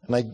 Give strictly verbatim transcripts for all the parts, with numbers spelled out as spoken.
And I,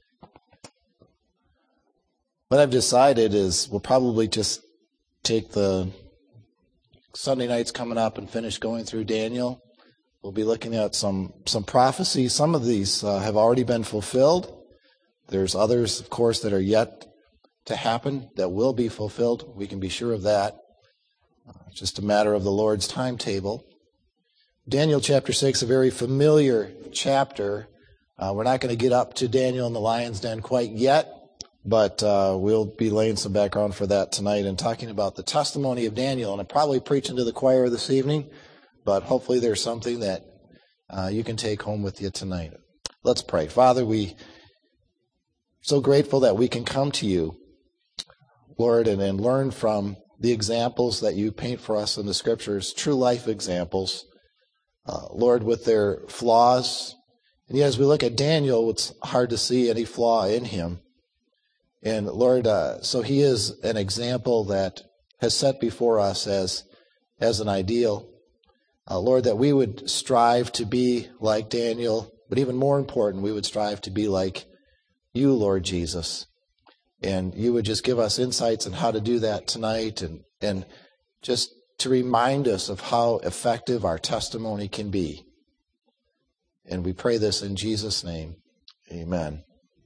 what I've decided is we'll probably just take the Sunday nights coming up and finish going through Daniel. We'll be looking at some, some prophecies. Some of these uh, have already been fulfilled. There's others, of course, that are yet to happen that will be fulfilled. We can be sure of that. Uh, it's just a matter of the Lord's timetable. Daniel chapter six, a very familiar chapter. Uh, we're not going to get up to Daniel in the lion's den quite yet, but uh, we'll be laying some background for that tonight and talking about the testimony of Daniel. And I'm probably preaching to the choir this evening, but hopefully there's something that uh, you can take home with you tonight. Let's pray. Father, we so grateful that we can come to you, Lord, and, and learn from the examples that you paint for us in the Scriptures, true life examples, uh, Lord, with their flaws. And yet as we look at Daniel, it's hard to see any flaw in him. And Lord, uh, so he is an example that has set before us as, as an ideal. Uh, Lord, that we would strive to be like Daniel, but even more important, we would strive to be like you, Lord Jesus. And you would just give us insights on how to do that tonight, and, and just to remind us of how effective our testimony can be. And we pray this in Jesus' name. Amen.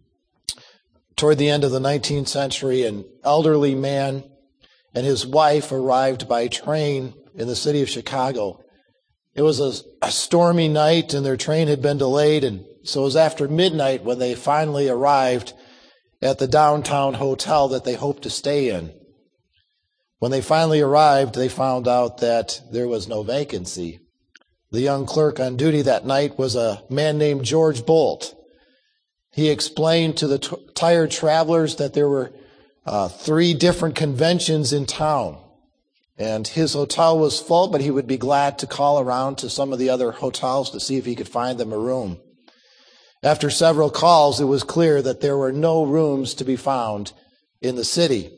Toward the end of the nineteenth century, an elderly man and his wife arrived by train in the city of Chicago. It was a, a stormy night, and their train had been delayed, and so it was after midnight when they finally arrived at the downtown hotel that they hoped to stay in. When they finally arrived, they found out that there was no vacancy. The young clerk on duty that night was a man named George Bolt. He explained to the t- tired travelers that there were uh, three different conventions in town, and his hotel was full, but he would be glad to call around to some of the other hotels to see if he could find them a room. After several calls, it was clear that there were no rooms to be found in the city.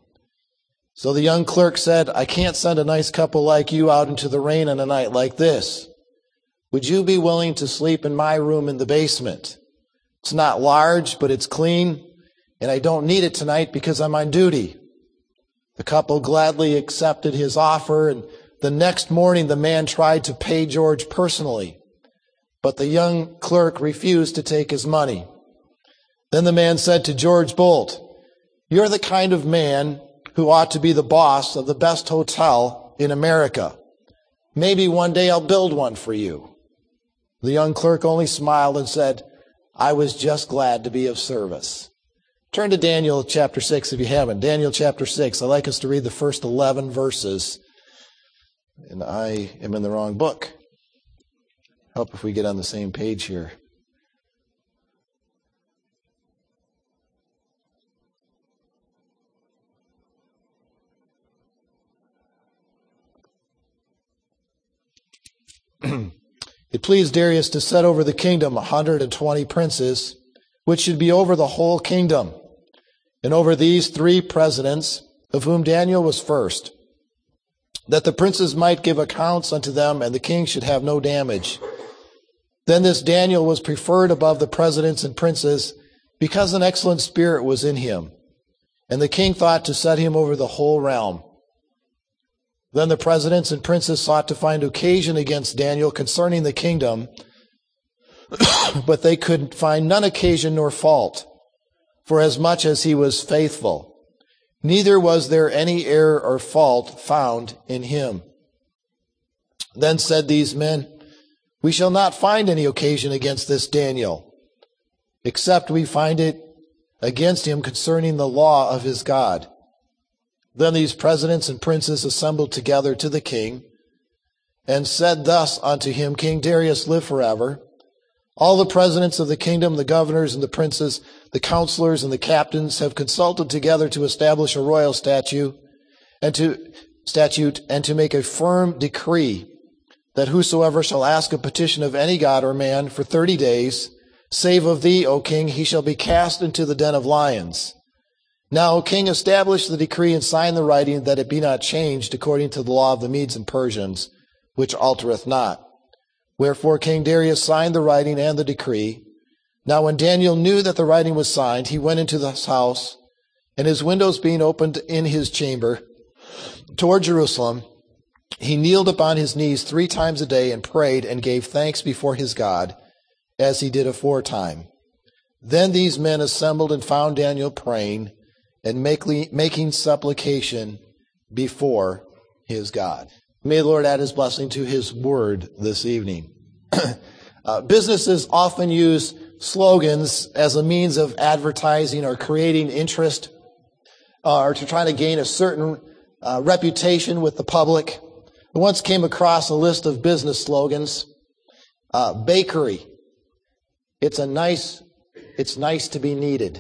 So the young clerk said, "I can't send a nice couple like you out into the rain on a night like this. Would you be willing to sleep in my room in the basement? It's not large, but it's clean, and I don't need it tonight because I'm on duty." The couple gladly accepted his offer, and the next morning the man tried to pay George personally, but the young clerk refused to take his money. Then the man said to George Bolt, "You're the kind of man who ought to be the boss of the best hotel in America. Maybe one day I'll build one for you." The young clerk only smiled and said, "I was just glad to be of service." Turn to Daniel chapter six if you haven't. Daniel chapter six. I'd like us to read the first eleven verses. And I am in the wrong book. Help if we get on the same page here. It pleased Darius to set over the kingdom a hundred and twenty princes, which should be over the whole kingdom, and over these three presidents, of whom Daniel was first, that the princes might give accounts unto them, and the king should have no damage. Then this Daniel was preferred above the presidents and princes, because an excellent spirit was in him, and the king thought to set him over the whole realm. Then the presidents and princes sought to find occasion against Daniel concerning the kingdom, but they could find none occasion nor fault, for as much as he was faithful. Neither was there any error or fault found in him. Then said these men, "We shall not find any occasion against this Daniel, except we find it against him concerning the law of his God." Then these presidents and princes assembled together to the king, and said thus unto him, "King Darius, live forever. All the presidents of the kingdom, the governors and the princes, the counselors and the captains have consulted together to establish a royal statute and to statute and to make a firm decree that whosoever shall ask a petition of any god or man for thirty days, save of thee, O king, he shall be cast into the den of lions. Now, O king, establish the decree and sign the writing, that it be not changed according to the law of the Medes and Persians, which altereth not." Wherefore King Darius signed the writing and the decree. Now when Daniel knew that the writing was signed, he went into his house, and his windows being opened in his chamber toward Jerusalem, he kneeled upon his knees three times a day and prayed and gave thanks before his God, as he did aforetime. Then these men assembled and found Daniel praying and making supplication before his God. May the Lord add his blessing to his word this evening. uh, businesses often use slogans as a means of advertising or creating interest uh, or to try to gain a certain uh, reputation with the public. I once came across a list of business slogans. Uh, bakery. It's a nice, it's nice to be needed.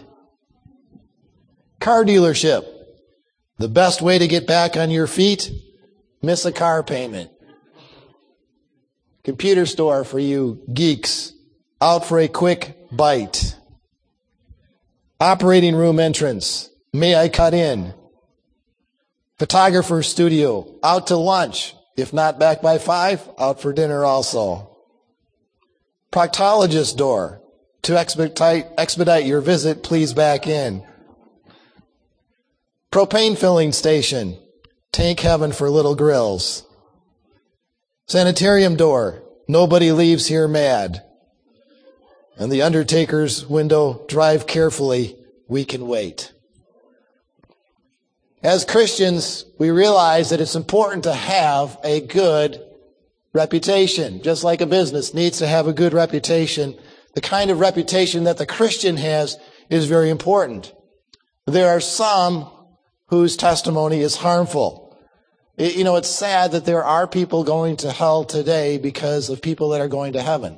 Car dealership. The best way to get back on your feet, miss a car payment. Computer store for you geeks, out for a quick bite. Operating room entrance, may I cut in? Photographer studio, out to lunch. If not back by five, out for dinner also. Proctologist door, to expedite, expedite your visit, please back in. Propane filling station, tank heaven for little grills. Sanitarium door, nobody leaves here mad. And the undertaker's window, drive carefully, we can wait. As Christians, we realize that it's important to have a good reputation. Just like a business needs to have a good reputation, the kind of reputation that the Christian has is very important. There are some whose testimony is harmful. You know, it's sad that there are people going to hell today because of people that are going to heaven.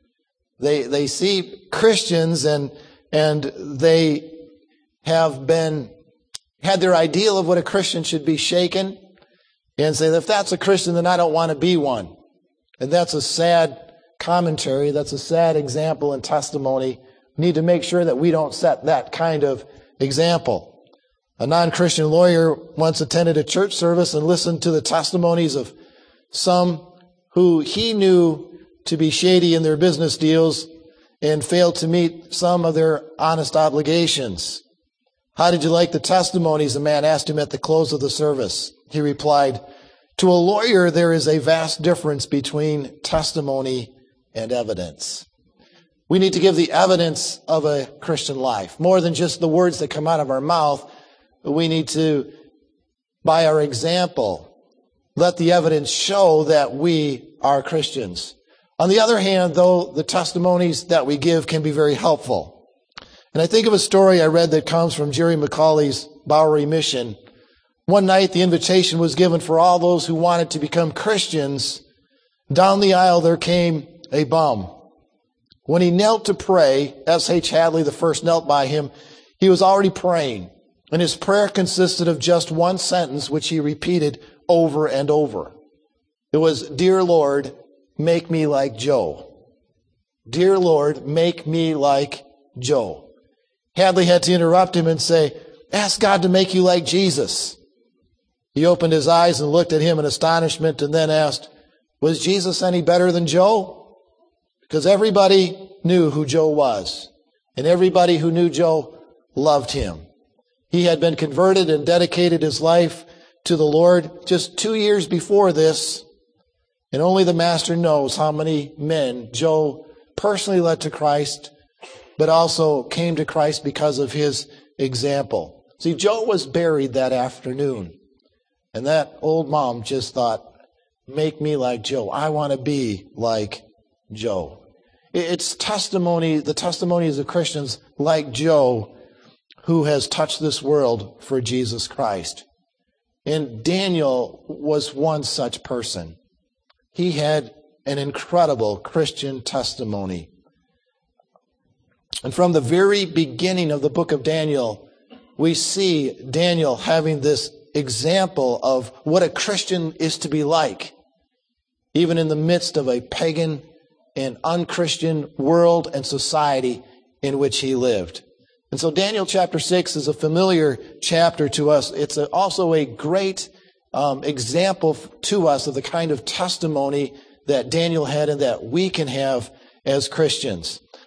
They they see Christians and and they have been had their ideal of what a Christian should be shaken and say, if that's a Christian, then I don't want to be one. And that's a sad commentary. That's a sad example and testimony. We need to make sure that we don't set that kind of example. A non-Christian lawyer once attended a church service and listened to the testimonies of some who he knew to be shady in their business deals and failed to meet some of their honest obligations. How did you like the testimonies? The man asked him at the close of the service. He replied, to a lawyer, there is a vast difference between testimony and evidence. We need to give the evidence of a Christian life, more than just the words that come out of our mouth. We need to, by our example, let the evidence show that we are Christians. On the other hand, though, the testimonies that we give can be very helpful. And I think of a story I read that comes from Jerry McCauley's Bowery Mission. One night, the invitation was given for all those who wanted to become Christians. Down the aisle, there came a bum. When he knelt to pray, S H Hadley, the first, knelt by him. He was already praying, and his prayer consisted of just one sentence, which he repeated over and over. It was, Dear Lord, make me like Joe. Dear Lord, make me like Joe. Hadley had to interrupt him and say, ask God to make you like Jesus. He opened his eyes and looked at him in astonishment and then asked, was Jesus any better than Joe? Because everybody knew who Joe was, and everybody who knew Joe loved him. He had been converted and dedicated his life to the Lord just two years before this, and only the Master knows how many men Joe personally led to Christ, but also came to Christ because of his example. See, Joe was buried that afternoon, and that old mom just thought, make me like Joe. I want to be like Joe. It's testimony, the testimonies of Christians like Joe, who has touched this world for Jesus Christ. And Daniel was one such person. He had an incredible Christian testimony. And from the very beginning of the book of Daniel, we see Daniel having this example of what a Christian is to be like, even in the midst of a pagan and unchristian world and society in which he lived. And so Daniel chapter six is a familiar chapter to us. It's a, also a great um, example to us of the kind of testimony that Daniel had and that we can have as Christians.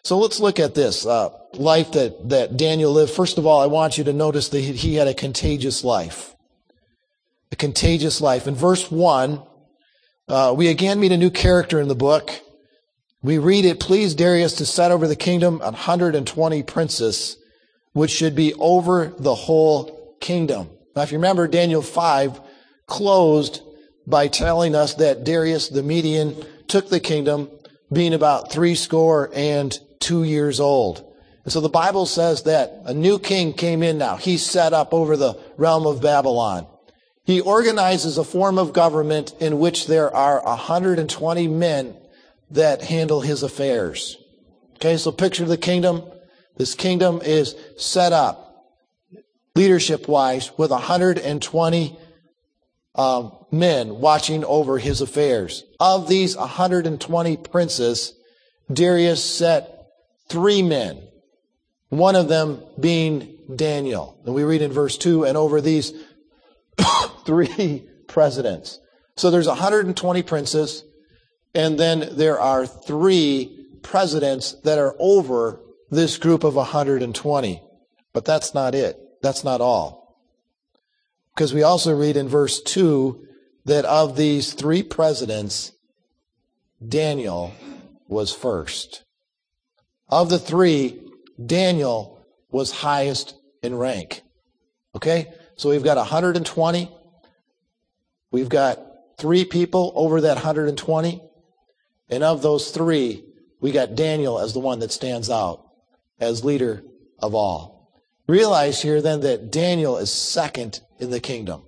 So let's look at this uh, life that, that Daniel lived. First of all, I want you to notice that he had a contagious life. A contagious life. In verse one, uh, we again meet a new character in the book. We read, it pleased Darius to set over the kingdom one hundred twenty princes, which should be over the whole kingdom. Now, if you remember, Daniel five closed by telling us that Darius the Median took the kingdom, being about three score and two years old. And so the Bible says that a new king came in now. He's set up over the realm of Babylon. He organizes a form of government in which there are one hundred twenty men that handle his affairs. Okay, so picture the kingdom. This kingdom is set up leadership-wise with one hundred twenty um, men watching over his affairs. Of these one hundred twenty princes, Darius set three men, one of them being Daniel. And we read in verse two, and over these three presidents. So there's one hundred twenty princes, and then there are three presidents that are over this group of one hundred twenty. But that's not it. That's not all. Because we also read in verse two that of these three presidents, Daniel was first. Of the three, Daniel was highest in rank. Okay? So we've got one hundred twenty. We've got three people over that one hundred twenty. And of those three, we got Daniel as the one that stands out as leader of all. Realize here then that Daniel is second in the kingdom.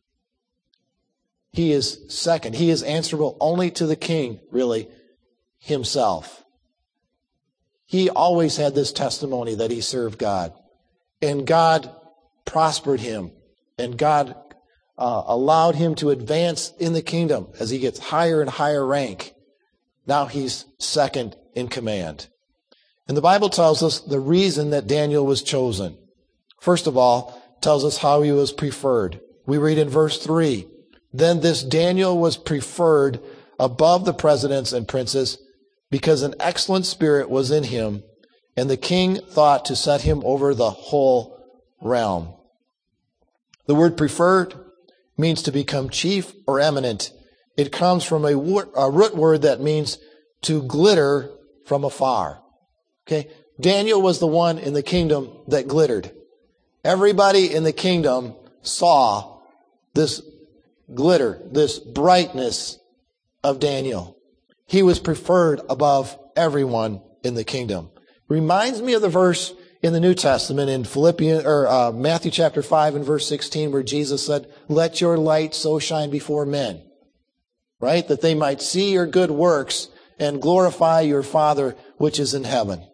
He is second. He is answerable only to the king, really, himself. He always had this testimony that he served God. And God prospered him. And God uh, allowed him to advance in the kingdom as he gets higher and higher rank. Now he's second in command. And the Bible tells us the reason that Daniel was chosen. First of all, tells us how he was preferred. We read in verse three, then this Daniel was preferred above the presidents and princes because an excellent spirit was in him, and the king thought to set him over the whole realm. The word preferred means to become chief or eminent. It comes from a, a root word that means to glitter from afar. Okay, Daniel was the one in the kingdom that glittered. Everybody in the kingdom saw this glitter, this brightness of Daniel. He was preferred above everyone in the kingdom. Reminds me of the verse in the New Testament in Philippians or uh, Matthew chapter five and verse sixteen, where Jesus said, "Let your light so shine before men," right, that they might see your good works and glorify your Father which is in heaven.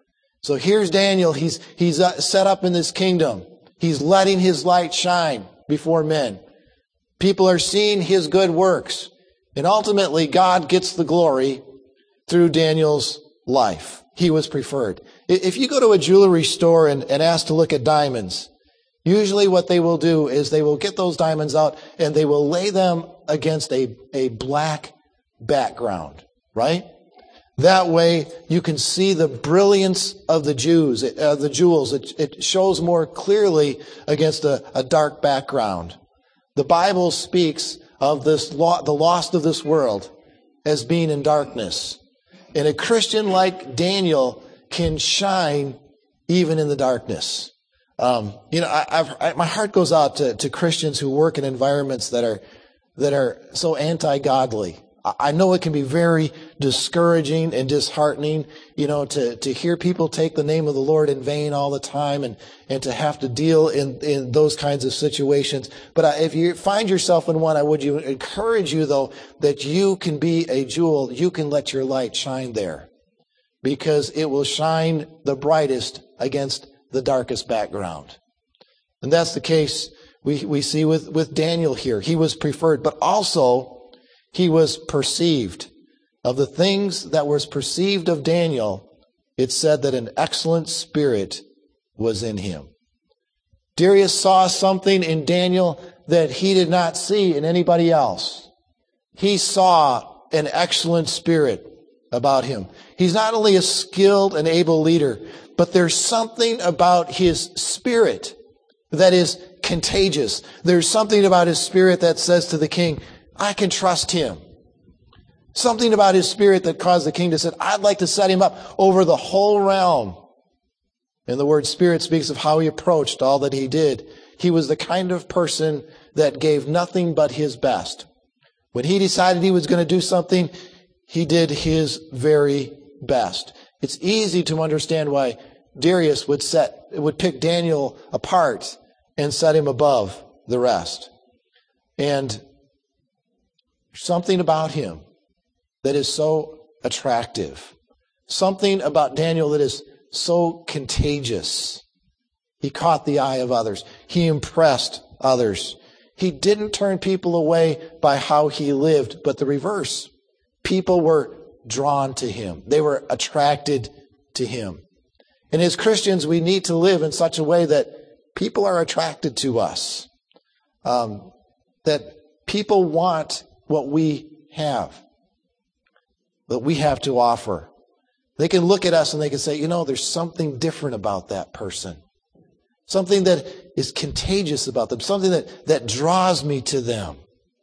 So here's Daniel. He's he's set up in this kingdom. He's letting his light shine before men. People are seeing his good works. And ultimately, God gets the glory through Daniel's life. He was preferred. If you go to a jewelry store and, and ask to look at diamonds, usually what they will do is they will get those diamonds out and they will lay them against a, a black background, right? That way you can see the brilliance of the Jews, uh, the jewels. It, it shows more clearly against a, a dark background. The Bible speaks of this lo- the lost of this world as being in darkness. And a Christian like Daniel can shine even in the darkness. Um, you know, I, I've, I, my heart goes out to, to Christians who work in environments that are that are so anti-godly. I know it can be very discouraging and disheartening, you know, to, to hear people take the name of the Lord in vain all the time and, and to have to deal in, in those kinds of situations. But if you find yourself in one, I would you encourage you, though, that you can be a jewel. You can let your light shine there because it will shine the brightest against the darkest background. And that's the case we, we see with, with Daniel here. He was preferred, but also he was perceived. Of the things that was perceived of Daniel, it said that an excellent spirit was in him. Darius saw something in Daniel that he did not see in anybody else. He saw an excellent spirit about him. He's not only a skilled and able leader, but there's something about his spirit that is contagious. There's something about his spirit that says to the king, I can trust him. Something about his spirit that caused the king to say, I'd like to set him up over the whole realm. And the word spirit speaks of how he approached all that he did. He was the kind of person that gave nothing but his best. When he decided he was going to do something, he did his very best. It's easy to understand why Darius would set, would pick Daniel apart and set him above the rest. And something about him that is so attractive. Something about Daniel that is so contagious. He caught the eye of others. He impressed others. He didn't turn people away by how he lived, but the reverse. People were drawn to him. They were attracted to him. And as Christians, we need to live in such a way that people are attracted to us. Um, that people want what we have. That we have to offer. They can look at us and they can say, you know, there's something different about that person. Something that is contagious about them. Something that, that draws me to them.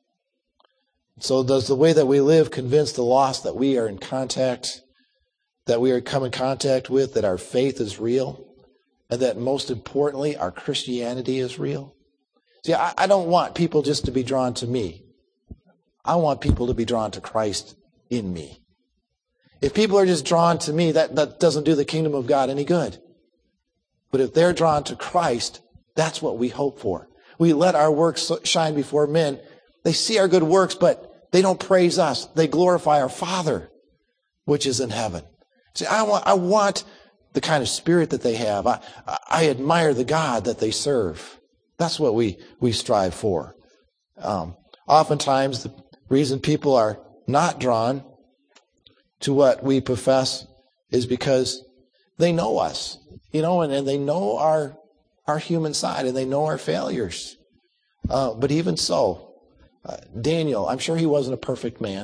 So does the way that we live convince the lost that we are in contact, that we are come in contact with, that our faith is real, and that most importantly, our Christianity is real? See, I, I don't want people just to be drawn to me. I want people to be drawn to Christ in me. If people are just drawn to me, that, that doesn't do the kingdom of God any good. But if they're drawn to Christ, that's what we hope for. We let our works shine before men. They see our good works, but they don't praise us. They glorify our Father, which is in heaven. See, I want, I want the kind of spirit that they have. I, I admire the God that they serve. That's what we, we strive for. Um, oftentimes, the reason people are not drawn to what we profess is because they know us, you know, and, and they know our our human side, and they know our failures. Uh, but even so, uh, Daniel, I'm sure he wasn't a perfect man,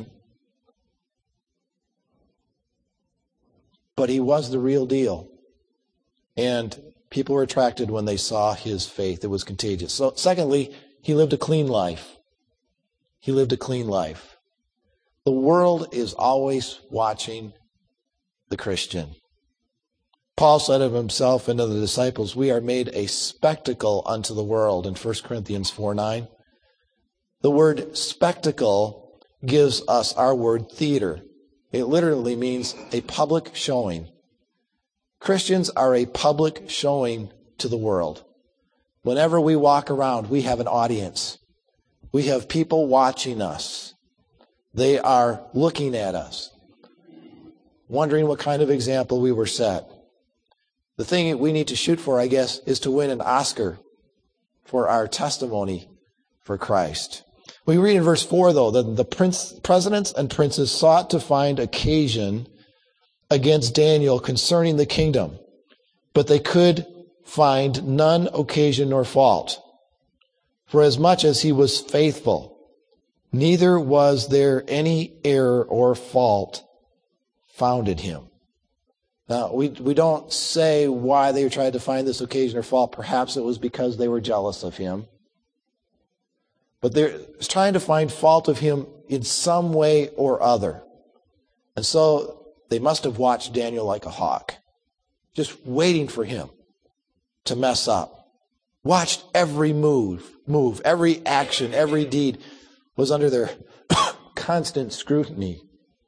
but he was the real deal. And people were attracted when they saw his faith. It was contagious. So secondly, he lived a clean life. He lived a clean life. The world is always watching the Christian. Paul said of himself and of the disciples, we are made a spectacle unto the world in First Corinthians four nine. The word spectacle gives us our word theater. It literally means a public showing. Christians are a public showing to the world. Whenever we walk around, we have an audience. We have people watching us. They are looking at us, wondering what kind of example we were set. The thing we need to shoot for, I guess, is to win an Oscar for our testimony for Christ. We read in verse four, though, that the prince, presidents and princes sought to find occasion against Daniel concerning the kingdom, but they could find none occasion nor fault, for as much as he was faithful, neither was there any error or fault found in him. Now, we we don't say why they tried to find this occasion or fault. Perhaps it was because they were jealous of him. But they're trying to find fault of him in some way or other. And so they must have watched Daniel like a hawk, just waiting for him to mess up. Watched every move, move, every action, every deed was under their constant scrutiny.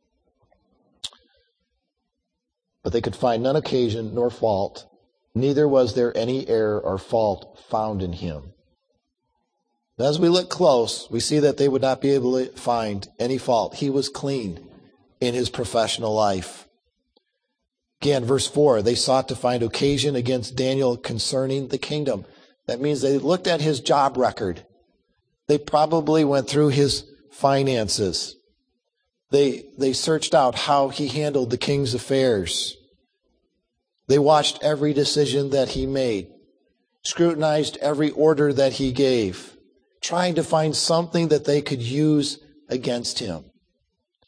But they could find none occasion nor fault, neither was there any error or fault found in him. As we look close, we see that they would not be able to find any fault. He was clean in his professional life. Again, verse four, they sought to find occasion against Daniel concerning the kingdom. That means they looked at his job record. They probably went through his finances. They, they searched out how he handled the king's affairs. They watched every decision that he made, scrutinized every order that he gave, trying to find something that they could use against him.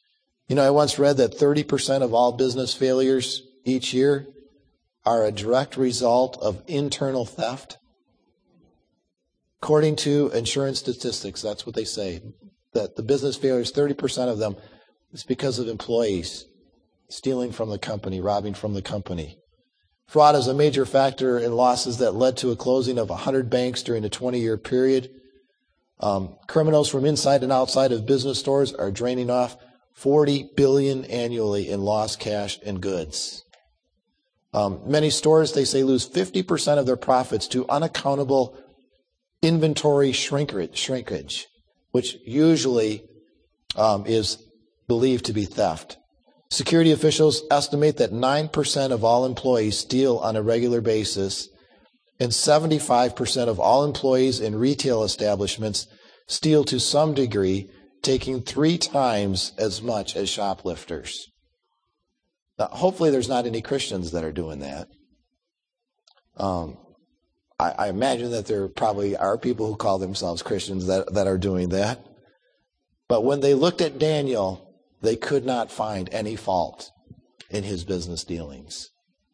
You know, I once read that thirty percent of all business failures each year are a direct result of internal theft. According to insurance statistics, that's what they say, that the business failures, thirty percent of them is because of employees stealing from the company, robbing from the company. Fraud is a major factor in losses that led to a closing of one hundred banks during a twenty-year period. Um, criminals from inside and outside of business stores are draining off forty billion dollars annually in lost cash and goods. Um, many stores, they say, lose fifty percent of their profits to unaccountable inventory shrinkage, shrinkage which usually um, is believed to be theft. Security officials estimate that nine percent of all employees steal on a regular basis, and seventy-five percent of all employees in retail establishments steal to some degree, taking three times as much as shoplifters. Now, hopefully there's not any Christians that are doing that. Um, I, I imagine that there probably are people who call themselves Christians that, that are doing that. But when they looked at Daniel, they could not find any fault in his business dealings.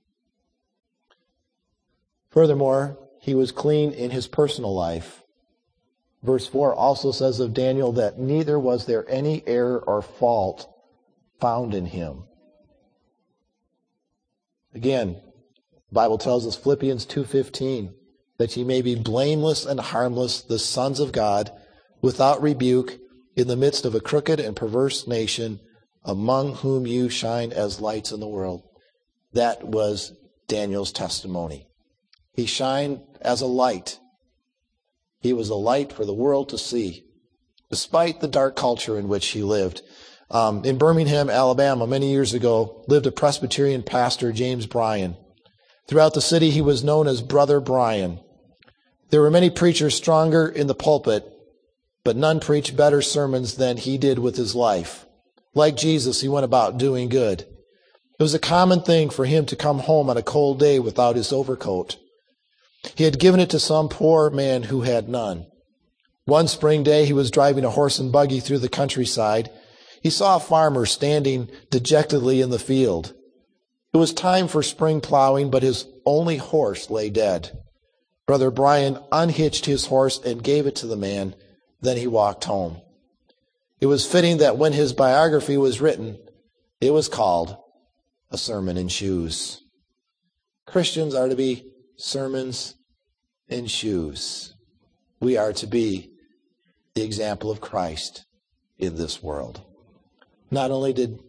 Furthermore, he was clean in his personal life. Verse four also says of Daniel that neither was there any error or fault found in him. Again, the Bible tells us, Philippians two fifteen, that ye may be blameless and harmless, the sons of God, without rebuke, in the midst of a crooked and perverse nation, among whom you shine as lights in the world. That was Daniel's testimony. He shined as a light. He was a light for the world to see, despite the dark culture in which he lived. Um, in Birmingham, Alabama, many years ago, lived a Presbyterian pastor, James Bryan. Throughout the city, he was known as Brother Bryan. There were many preachers stronger in the pulpit, but none preached better sermons than he did with his life. Like Jesus, he went about doing good. It was a common thing for him to come home on a cold day without his overcoat. He had given it to some poor man who had none. One spring day, he was driving a horse and buggy through the countryside. He saw a farmer standing dejectedly in the field. It was time for spring plowing, but his only horse lay dead. Brother Bryan unhitched his horse and gave it to the man. Then he walked home. It was fitting that when his biography was written, it was called A Sermon in Shoes. Christians are to be sermons in shoes. We are to be the example of Christ in this world. Not only did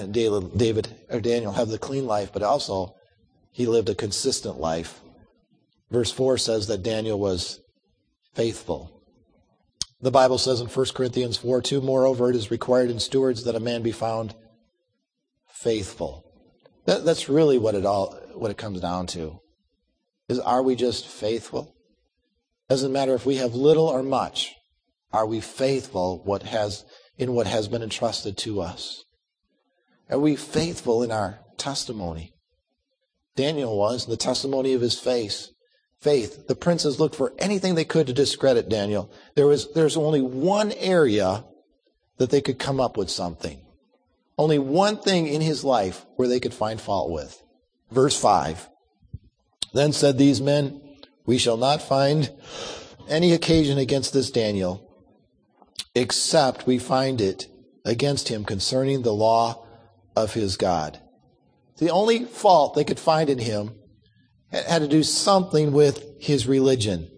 David or Daniel have the clean life, but also he lived a consistent life. Verse four says that Daniel was faithful. The Bible says in First Corinthians four two, moreover, it is required in stewards that a man be found faithful. That, that's really what it all what it comes down to. Is are we just faithful? Doesn't matter if we have little or much. Are we faithful what has in what has been entrusted to us? Are we faithful in our testimony? Daniel was, the testimony of his faith. Faith. The princes looked for anything they could to discredit Daniel. There was there's only one area that they could come up with something. Only one thing in his life where they could find fault with. Verse five. Then said these men, we shall not find any occasion against this Daniel, except we find it against him concerning the law of his God. The only fault they could find in him had to do something with his religion.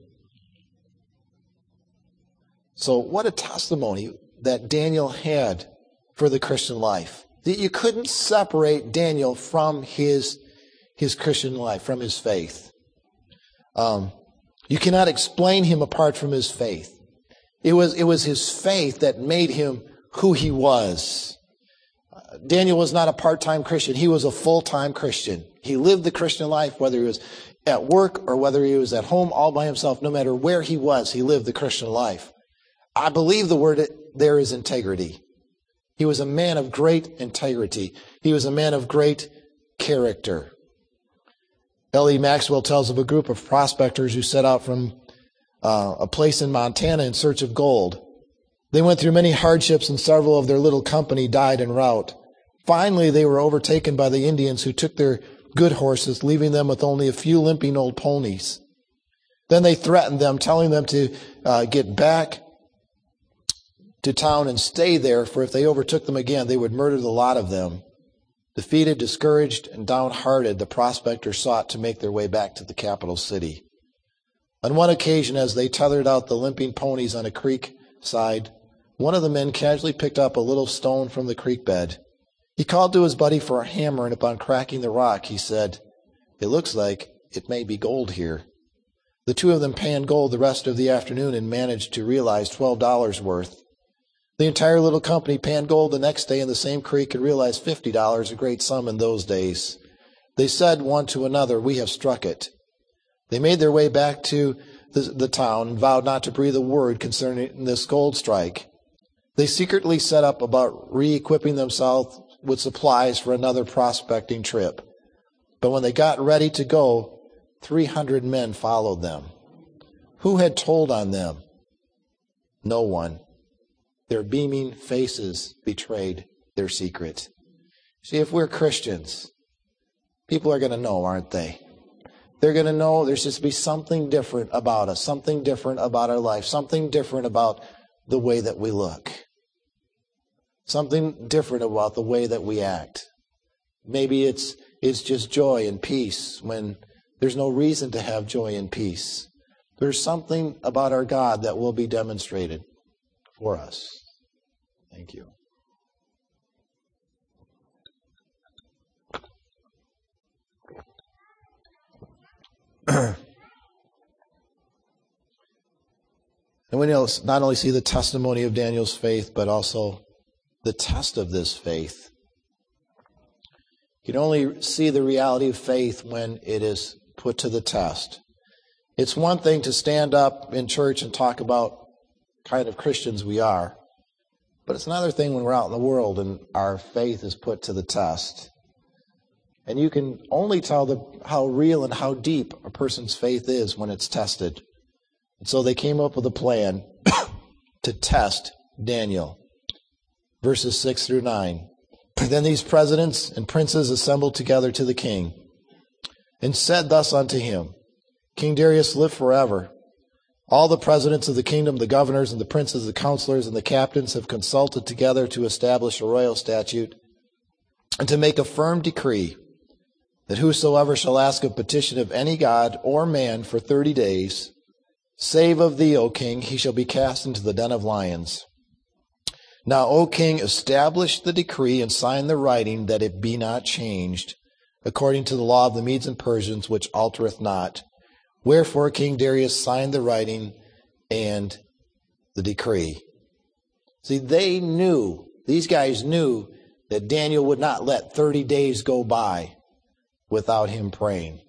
So what a testimony that Daniel had for the Christian life. That you couldn't separate Daniel from his, his Christian life, from his faith. Um, you cannot explain him apart from his faith. It was, it was his faith that made him who he was. Daniel was not a part-time Christian. He was a full-time Christian. He lived the Christian life, whether he was at work or whether he was at home all by himself. No matter where he was, he lived the Christian life. I believe the word there is integrity. He was a man of great integrity. He was a man of great character. L E Maxwell tells of a group of prospectors who set out from uh, a place in Montana in search of gold. They went through many hardships, and several of their little company died en route. Finally, they were overtaken by the Indians, who took their good horses, leaving them with only a few limping old ponies. Then they threatened them, telling them to uh, get back to town and stay there, for if they overtook them again, they would murder the lot of them. Defeated, discouraged, and downhearted, the prospectors sought to make their way back to the capital city. On one occasion, as they tethered out the limping ponies on a creek side, one of the men casually picked up a little stone from the creek bed. He called to his buddy for a hammer, and upon cracking the rock, he said, "It looks like it may be gold here." The two of them panned gold the rest of the afternoon and managed to realize twelve dollars worth. The entire little company panned gold the next day in the same creek and realized fifty dollars, a great sum in those days. They said one to another, "We have struck it." They made their way back to the, the town and vowed not to breathe a word concerning this gold strike. They secretly set up about re-equipping themselves with supplies for another prospecting trip. But when they got ready to go, three hundred men followed them. Who had told on them? No one. Their beaming faces betrayed their secret. See, if we're Christians, people are going to know, aren't they? They're going to know there's just be something different about us, something different about our life, something different about the way that we look, something different about the way that we act. Maybe it's it's just joy and peace when there's no reason to have joy and peace. There's something about our God that will be demonstrated for us. Thank you. And we not only see the testimony of Daniel's faith, but also the test of this faith. You can only see the reality of faith when it is put to the test. It's one thing to stand up in church and talk about kind of Christians we are, but it's another thing when we're out in the world and our faith is put to the test. And you can only tell the, how real and how deep a person's faith is when it's tested. And so they came up with a plan to test Daniel. Verses six through nine. Then these presidents and princes assembled together to the king, and said thus unto him, King Darius, live forever. All the presidents of the kingdom, the governors and the princes, the counselors and the captains have consulted together to establish a royal statute and to make a firm decree that whosoever shall ask a petition of any god or man for thirty days, save of thee, O king, he shall be cast into the den of lions. Now, O king, establish the decree and sign the writing that it be not changed, according to the law of the Medes and Persians, which altereth not. Wherefore King Darius signed the writing and the decree. See, they knew, these guys knew that Daniel would not let thirty days go by without him praying.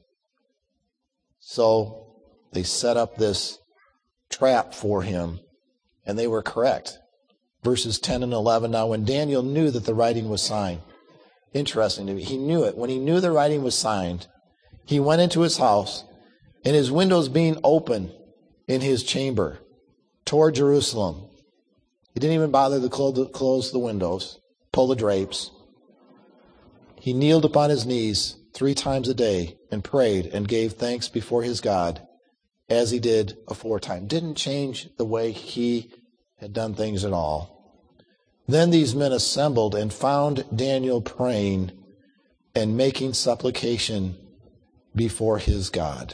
So they set up this trap for him, and they were correct. Verses ten and eleven, now when Daniel knew that the writing was signed, interesting to me, he knew it. When he knew the writing was signed, he went into his house, and his windows being open in his chamber toward Jerusalem. He didn't even bother to close the windows, pull the drapes. He kneeled upon his knees three times a day and prayed and gave thanks before his God as he did aforetime. Didn't change the way he had done things at all. Then these men assembled and found Daniel praying and making supplication before his God.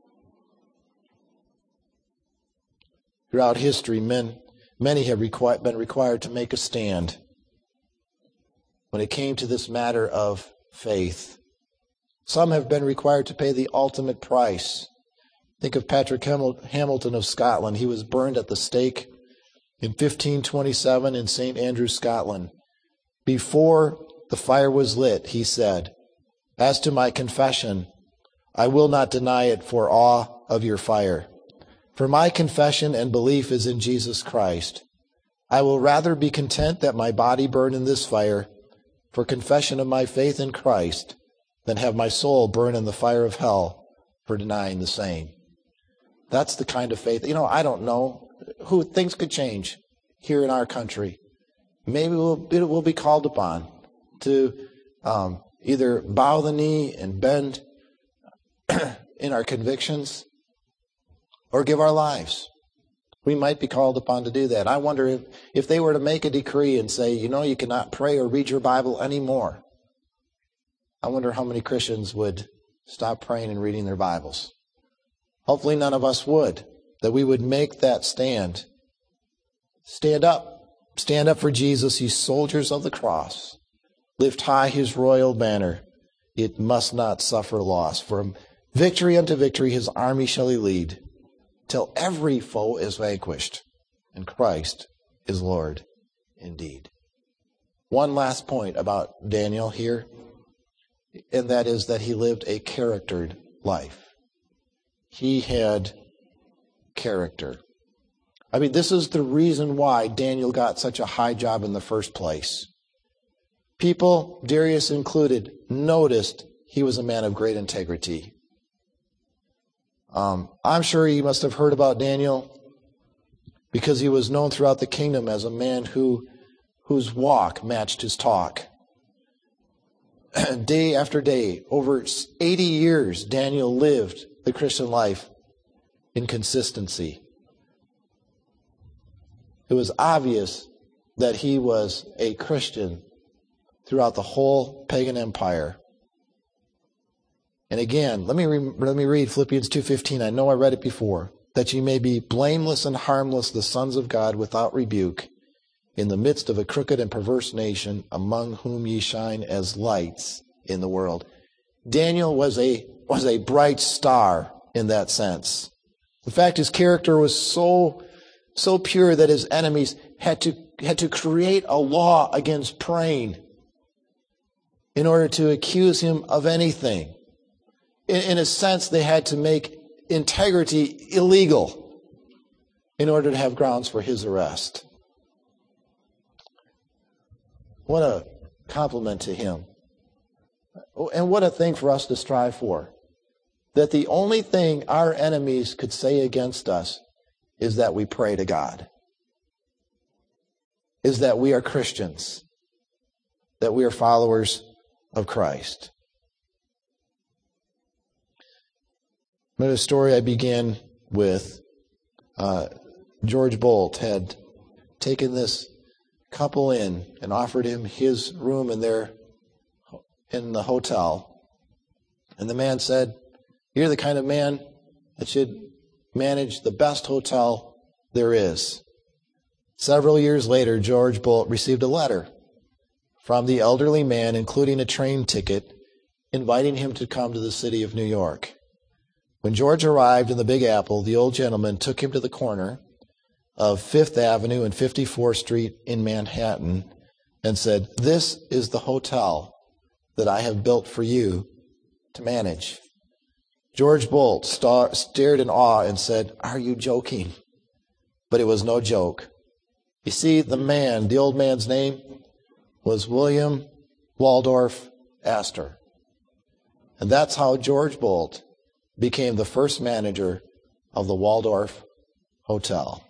Throughout history, men, many have requi- been required to make a stand when it came to this matter of faith. Some have been required to pay the ultimate price. Think of Patrick Hamilton of Scotland. He was burned at the stake in fifteen twenty-seven in Saint Andrews, Scotland. Before the fire was lit, he said, As to my confession, I will not deny it for awe of your fire. For my confession and belief is in Jesus Christ. I will rather be content that my body burn in this fire for confession of my faith in Christ than have my soul burn in the fire of hell for denying the same. That's the kind of faith. You know, I don't know. Who things could change. here in our country, maybe we'll, it will be called upon to um, either bow the knee and bend in our convictions or give our lives. We might be called upon to do that. I wonder if, if they were to make a decree and say, you know, you cannot pray or read your Bible anymore. I wonder how many Christians would stop praying and reading their Bibles. Hopefully none of us would, that we would make that stand. Stand up. Stand up for Jesus, ye soldiers of the cross. Lift high his royal banner. It must not suffer loss. From victory unto victory his army shall he lead, till every foe is vanquished, and Christ is Lord indeed. One last point about Daniel here, and that is that he lived a charactered life. He had character. I mean, this is the reason why Daniel got such a high job in the first place. People, Darius included, noticed he was a man of great integrity. Um, I'm sure he must have heard about Daniel because he was known throughout the kingdom as a man who whose walk matched his talk. Day after day, over eighty years, Daniel lived the Christian life in consistency. It was obvious that he was a Christian throughout the whole pagan empire. And again, let me re- let me read Philippians two fifteen. I know I read it before. That ye may be blameless and harmless, the sons of God, without rebuke, in the midst of a crooked and perverse nation, among whom ye shine as lights in the world. Daniel was a was a bright star in that sense. In fact, his character was so so pure that his enemies had to had to create a law against praying in order to accuse him of anything. In, in a sense, they had to make integrity illegal in order to have grounds for his arrest. What a compliment to him. And what a thing for us to strive for. That the only thing our enemies could say against us is that we pray to God. Is that we are Christians. That we are followers of Christ. Remember the story I began with? Uh, George Bolt had taken this couple in and offered him his room in their in the hotel. And the man said, "You're the kind of man that should manage the best hotel there is." Several years later, George Bolt received a letter from the elderly man, including a train ticket, inviting him to come to the city of New York. When George arrived in the Big Apple, the old gentleman took him to the corner of Fifth Avenue and fifty-fourth Street in Manhattan and said, "This is the hotel that I have built for you to manage." George Bolt star- stared in awe and said, "Are you joking?" But it was no joke. You see, the man, the old man's name was William Waldorf Astor. And that's how George Bolt became the first manager of the Waldorf Hotel.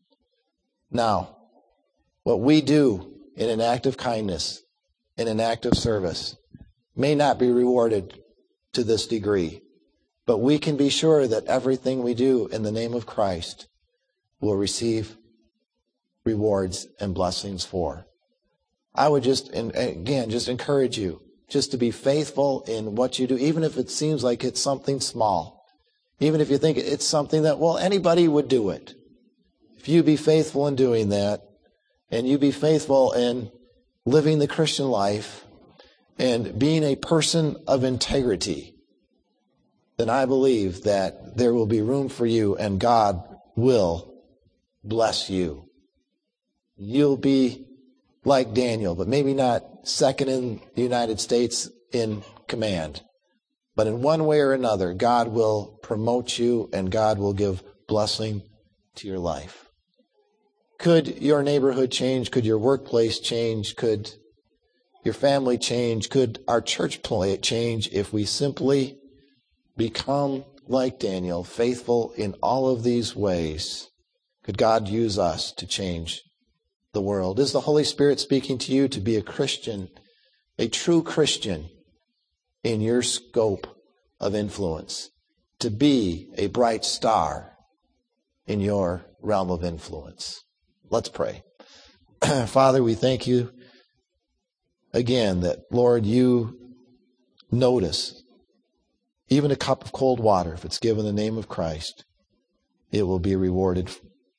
Now, what we do in an act of kindness, in an act of service, may not be rewarded to this degree, but we can be sure that everything we do in the name of Christ will receive rewards and blessings for. I would just, and again, just encourage you just to be faithful in what you do, even if it seems like it's something small. Even if you think it's something that, well, anybody would do it. If you be faithful in doing that, and you be faithful in living the Christian life, and being a person of integrity, then I believe that there will be room for you, and God will bless you. You'll be like Daniel, but maybe not second in the United States in command. But in one way or another, God will promote you and God will give blessing to your life. Could your neighborhood change? Could your workplace change? Could your family change? Could our church change if we simply become like Daniel, faithful in all of these ways? Could God use us to change the world? Is the Holy Spirit speaking to you to be a Christian, a true Christian in your scope of influence, to be a bright star in your realm of influence? Let's pray. Father, we thank you again that, Lord, you notice even a cup of cold water, if it's given in the name of Christ, it will be rewarded.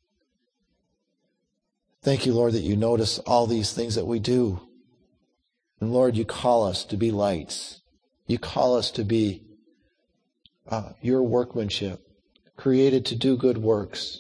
Thank you, Lord, that you notice all these things that we do. And Lord, you call us to be lights. You call us to be uh, your workmanship, created to do good works.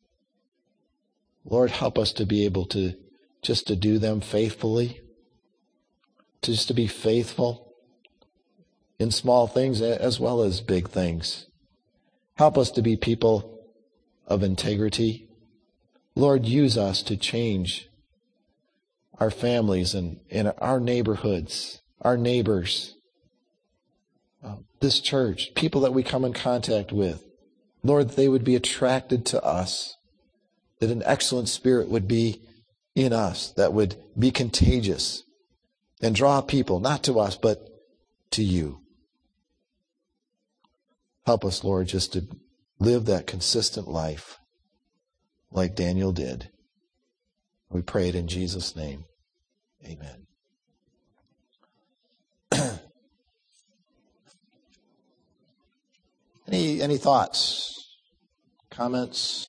Lord, help us to be able to just to do them faithfully, to just to be faithful in small things as well as big things. Help us to be people of integrity. Lord, use us to change our families and, and our neighborhoods, our neighbors, uh, this church, people that we come in contact with. Lord, that they would be attracted to us, that an excellent spirit would be in us, that would be contagious and draw people, not to us, but to you. Help us, Lord, just to live that consistent life like Daniel did. We pray it in Jesus' name. Amen. Any, any thoughts, comments?